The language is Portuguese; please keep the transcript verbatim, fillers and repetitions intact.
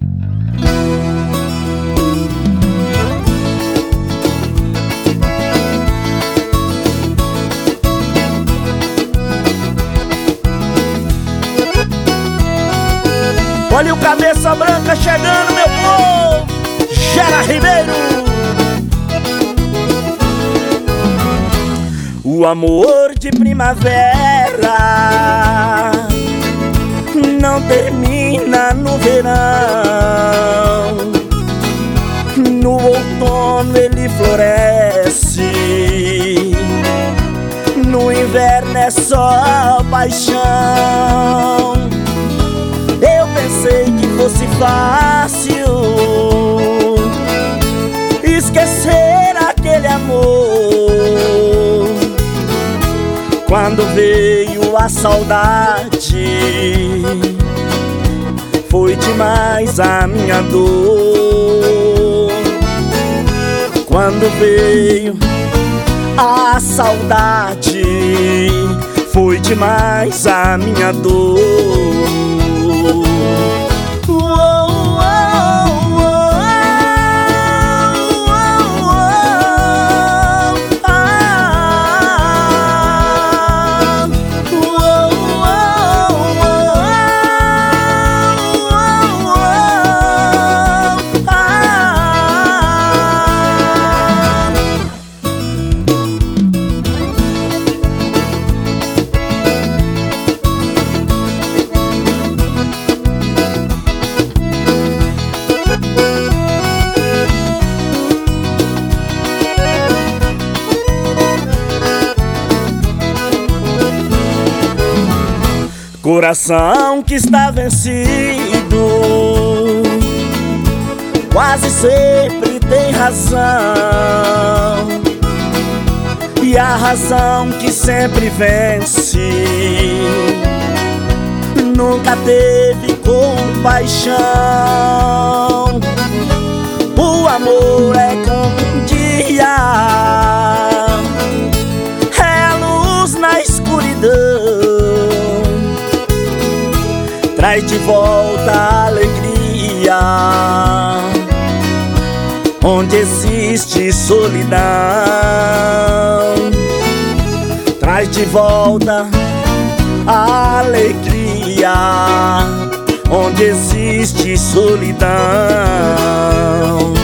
Olha o cabeça branca chegando, meu povo. Gera Ribeiro. O amor de primavera não termina no verão. No outono ele floresce, no inverno é só paixão. Eu pensei que fosse fácil esquecer aquele amor. Quando veio a saudade, foi demais a minha dor. Quando veio a saudade, foi demais a minha dor. Coração que está vencido quase sempre tem razão, e a razão que sempre vence nunca teve compaixão. O amor é como um dia, é a luz na escuridão, traz de volta a alegria onde existe solidão. Traz de volta a alegria onde existe solidão.